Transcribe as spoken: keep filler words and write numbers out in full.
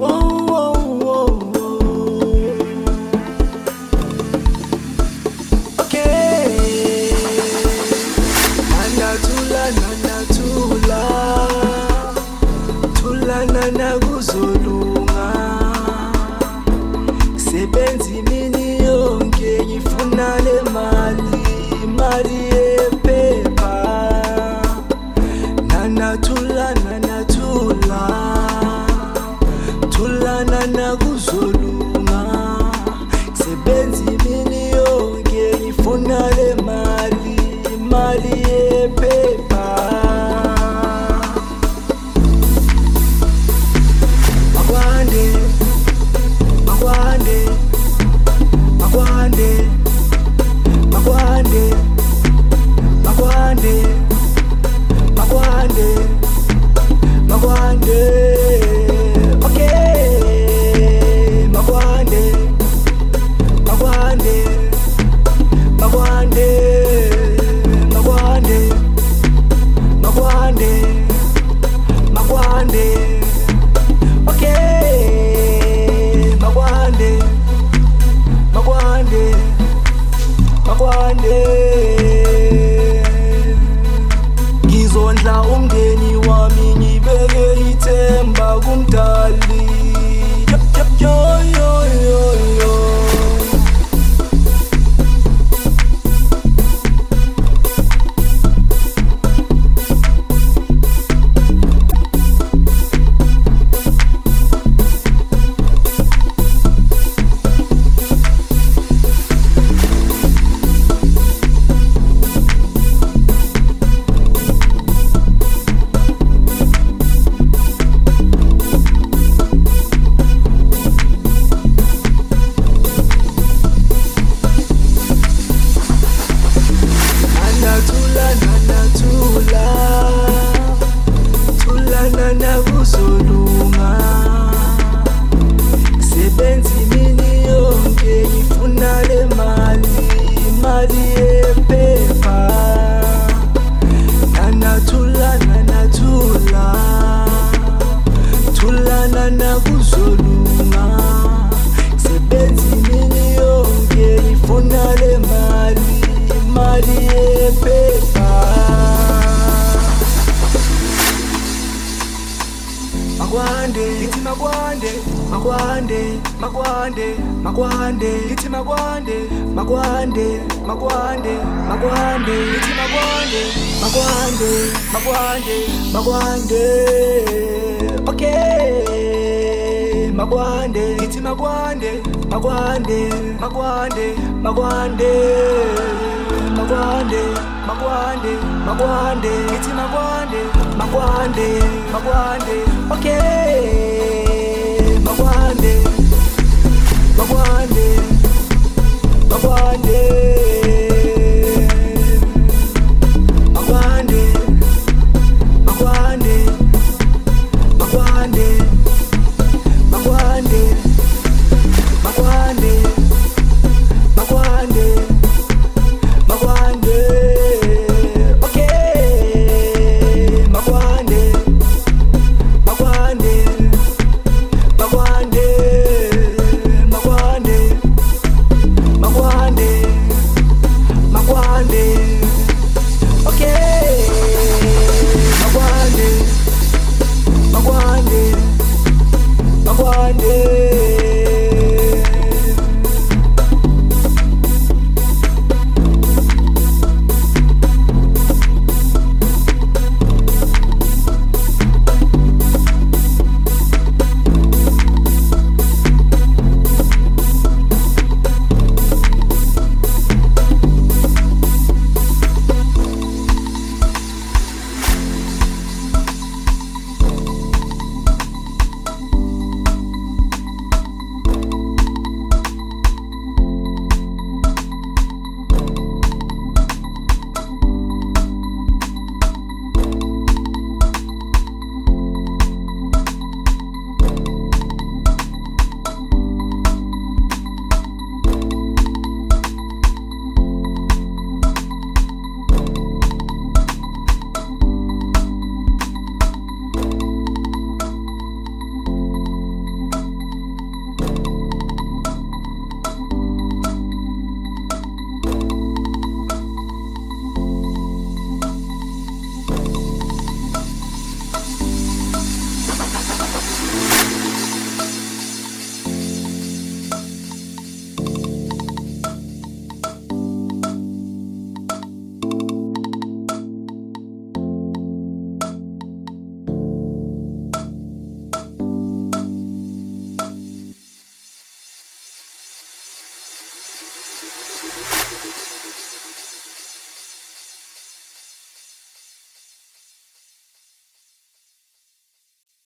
Nana kuzolunga sebenzi mini yonke ngifuna le mali mali epepa nana thula nana thula thula nana kuzolunga sebenzi mini yonke ngifuna le mali mali epepa ngizondla umndeni wami ngibeke ithemba kumdali yo yo yo yo nana kuzolunga sebenzi mini yonke ngifuna le mali mali epepa nana thula nana thula thula nana kuzolunga sebenzi mini yonke ngifuna le mali mali epepa Magwande, iti magwande, magwande, magwande, magwande, iti magwande, magwande, magwande, magwande, iti magwande, magwande, magwande, magwande, okay, magwande, iti magwande, magwande, magwande, magwande, magwande, magwande, magwande, iti magwande, magwande, magwande, okay, magwande, magwande, magwande, magwande, magwande, magwande, magwande, magwande, magwande, magwande, okay, magwande, magwande, magwande, magwande, magwande, magwande, okay, magwande, magwande, magwande.